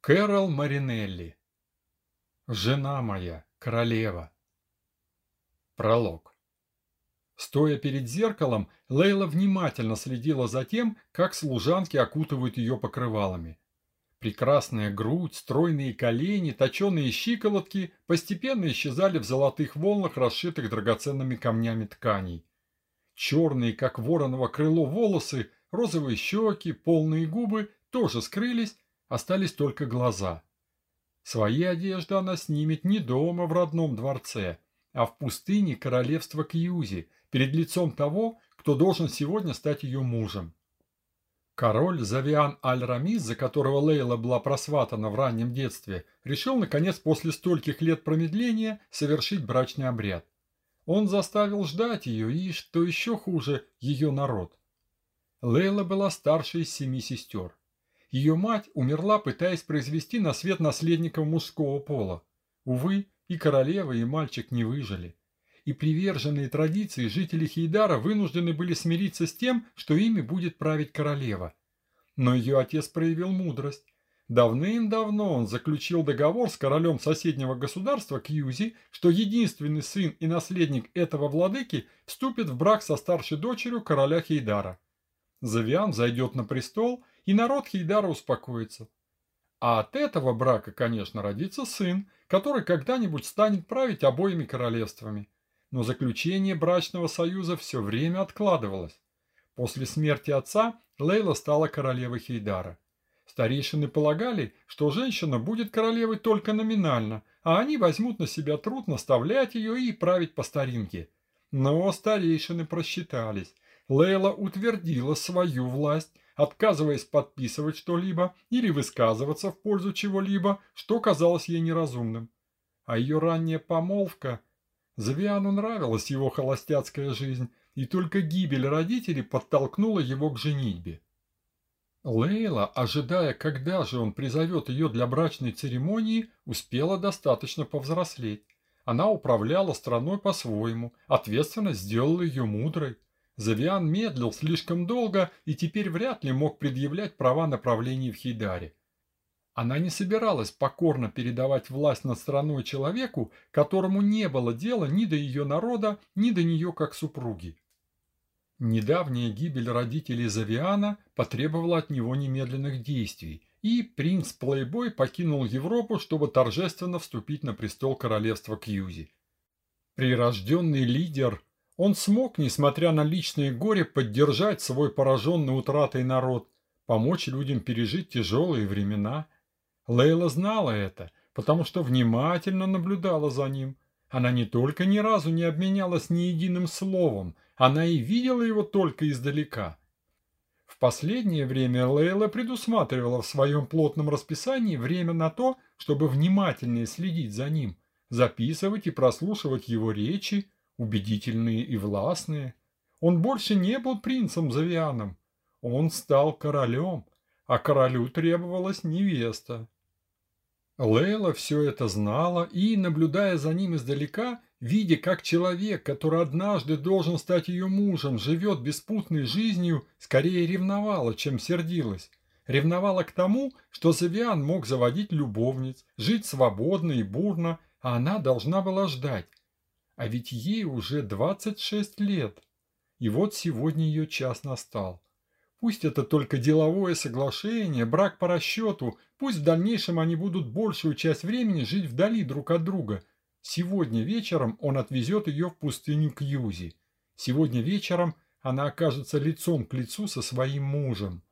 Кэрол Маринелли. Жена моя, королева. Пролог. Стоя перед зеркалом, Лейла внимательно следила за тем, как служанки окутывают ее покрывалами. Прекрасная грудь, стройные колени, точеные щиколотки постепенно исчезали в золотых волнах, расшитых драгоценными камнями тканей. Черные, как вороново крыло, волосы, розовые щеки, полные губы тоже скрылись, остались только глаза. Свои одежды она снимет не дома в родном дворце, а в пустыне королевства Кьюзи, перед лицом того, кто должен сегодня стать ее мужем. Король Завиан Аль-Рамис, за которого Лейла была просватана в раннем детстве, решил, наконец, после стольких лет промедления, совершить брачный обряд. Он заставил ждать ее и, что еще хуже, ее народ. Лейла была старшей из 7 сестер. Ее мать умерла, пытаясь произвести на свет наследников мужского пола. Увы, и королева, и мальчик не выжили. И приверженные традиции жители Хейдара вынуждены были смириться с тем, что ими будет править королева. Но ее отец проявил мудрость. Давным-давно он заключил договор с королем соседнего государства Кьюзи, что единственный сын и наследник этого владыки вступит в брак со старшей дочерью короля Хейдара. Завиан зайдет на престол, и народ Хейдара успокоится. А от этого брака, конечно, родится сын, который когда-нибудь станет править обоими королевствами. Но заключение брачного союза все время откладывалось. После смерти отца Лейла стала королевой Хейдара. Старейшины полагали, что женщина будет королевой только номинально, а они возьмут на себя труд наставлять ее и править по старинке. Но старейшины просчитались. Лейла утвердила свою власть, отказываясь подписывать что-либо или высказываться в пользу чего-либо, что казалось ей неразумным. А ее ранняя помолвка... Завиану нравилась его холостяцкая жизнь, и только гибель родителей подтолкнула его к женитьбе. Лейла, ожидая, когда же он призовет ее для брачной церемонии, успела достаточно повзрослеть. Она управляла страной по-своему, ответственность сделала ее мудрой. Завиан медлил слишком долго и теперь вряд ли мог предъявлять права на правление в Хейдаре. Она не собиралась покорно передавать власть над страной человеку, которому не было дела ни до ее народа, ни до нее как супруги. Недавняя гибель родителей Завиана потребовала от него немедленных действий, и принц-плейбой покинул Европу, чтобы торжественно вступить на престол королевства Кьюзи. Прирожденный лидер, он смог, несмотря на личное горе, поддержать свой пораженный утратой народ, помочь людям пережить тяжелые времена. Лейла знала это, потому что внимательно наблюдала за ним. Она не только ни разу не обменялась ни единым словом, она и видела его только издалека. В последнее время Лейла предусматривала в своем плотном расписании время на то, чтобы внимательнее следить за ним, записывать и прослушивать его речи, убедительные и властные. Он больше не был принцем Завианом, он стал королем, а королю требовалась невеста. Лейла все это знала и, наблюдая за ним издалека, видя, как человек, который однажды должен стать ее мужем, живет беспутной жизнью, скорее ревновала, чем сердилась. Ревновала к тому, что Завиан мог заводить любовниц, жить свободно и бурно, а она должна была ждать. А ведь ей уже 26 лет. И вот сегодня ее час настал. Пусть это только деловое соглашение, брак по расчету, пусть в дальнейшем они будут большую часть времени жить вдали друг от друга. Сегодня вечером он отвезет ее в пустыню Кьюзи. Сегодня вечером она окажется лицом к лицу со своим мужем.